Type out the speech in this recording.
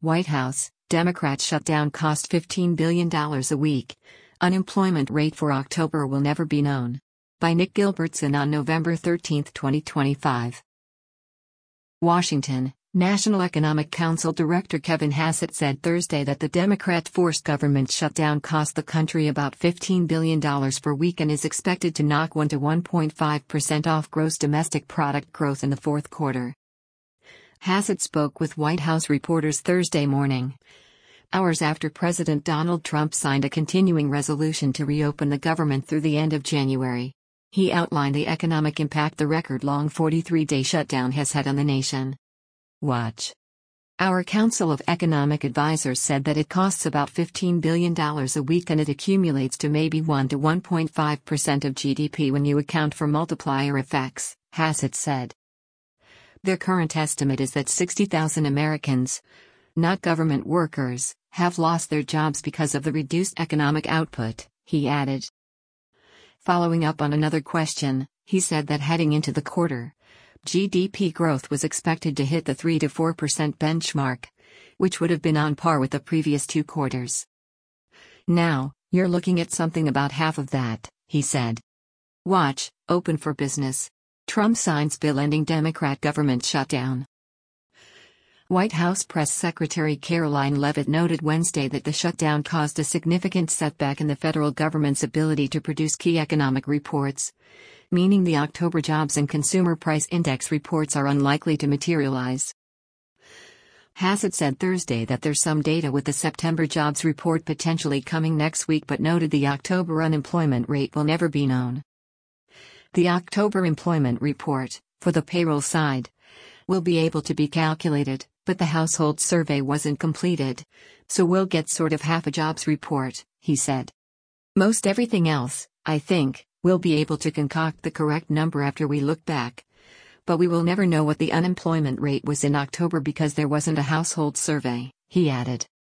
White House, Democrats shutdown cost $15 billion a week. Unemployment rate for October will never be known. By Nick Gilbertson on November 13, 2025. Washington, National Economic Council Director Kevin Hassett said Thursday that the Democrat-forced government shutdown cost the country about $15 billion per week and is expected to knock 1 to 1.5% off gross domestic product growth in the fourth quarter. Hassett spoke with White House reporters Thursday morning, hours after President Donald Trump signed a continuing resolution to reopen the government through the end of January. He outlined the economic impact the record-long 43-day shutdown has had on the nation. Watch. Our Council of Economic Advisors said that it costs about $15 billion a week and it accumulates to maybe 1 to 1.5% of GDP when you account for multiplier effects, Hassett said. Their current estimate is that 60,000 Americans, not government workers, have lost their jobs because of the reduced economic output, he added. Following up on another question, he said that heading into the quarter, GDP growth was expected to hit the 3 to 4% benchmark, which would have been on par with the previous 2 quarters. Now, you're looking at something about half of that, he said. Watch, open for business. Trump signs bill ending Democrat government shutdown. White House Press Secretary Caroline Leavitt noted Wednesday that the shutdown caused a significant setback in the federal government's ability to produce key economic reports, meaning the October Jobs and Consumer Price Index reports are unlikely to materialize. Hassett said Thursday that there's some data with the September jobs report potentially coming next week but noted the October unemployment rate will never be known. The October employment report, for the payroll side, will be able to be calculated, but the household survey wasn't completed, so we'll get sort of half a jobs report, he said. Most everything else, I think, we'll be able to concoct the correct number after we look back. But we will never know what the unemployment rate was in October because there wasn't a household survey, he added.